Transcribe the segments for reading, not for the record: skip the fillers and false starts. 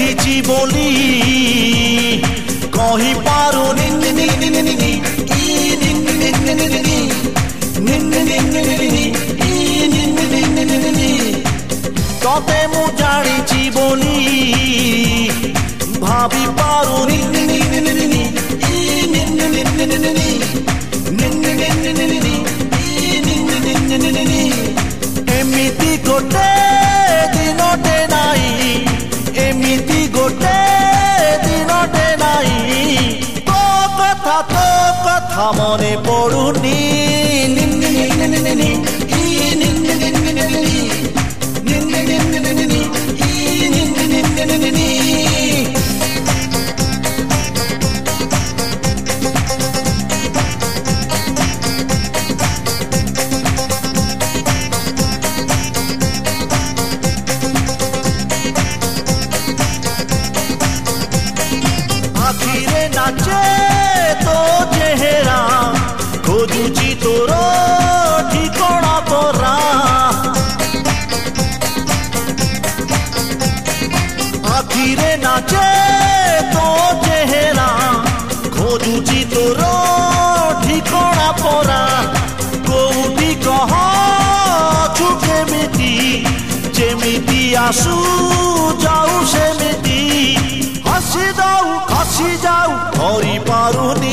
देखी बोली कही पारुनी तते मु जानी बोली भाभी पारुनी एमिति गोटे दिनटे नाई एमिति गोटे दिनटे नाई तो कथा मने पड़ुनी आखिरे नाचे तो चेहरा खोजुची तोर ठिकଣା तोरा आखिरे नाचे तो चेहरा खोजुची तोर ठिकଣା परा कोउठी कह छु केमिति जेमिति आसु जाऊ सेमिति हसी जाऊ खसी जाऊ धरी पारुनी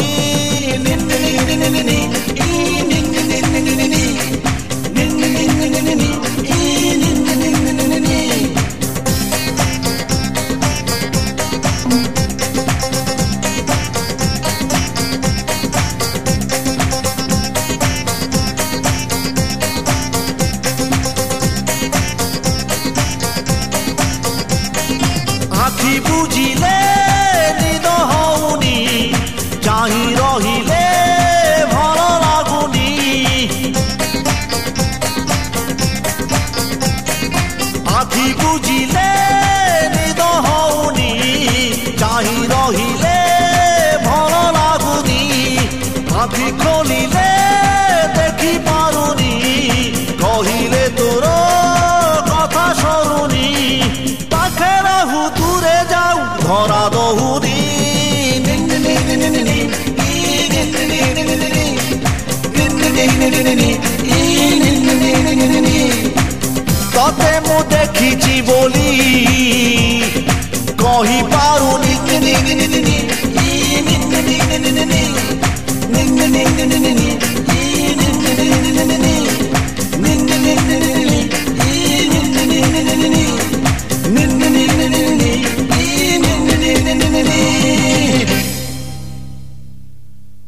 आखि बुझिले निद हौनी चाही रहिले भल लागुनी आखि बुझिले निद हौनी चाही रहिले भल लागुनी आखि खोलिले देखी पारुनी कहिले तोर कथा सरुनी पाखे रहू दूरे जाऊ धरा दहुनी तते मु देखी बोली कही पारुनी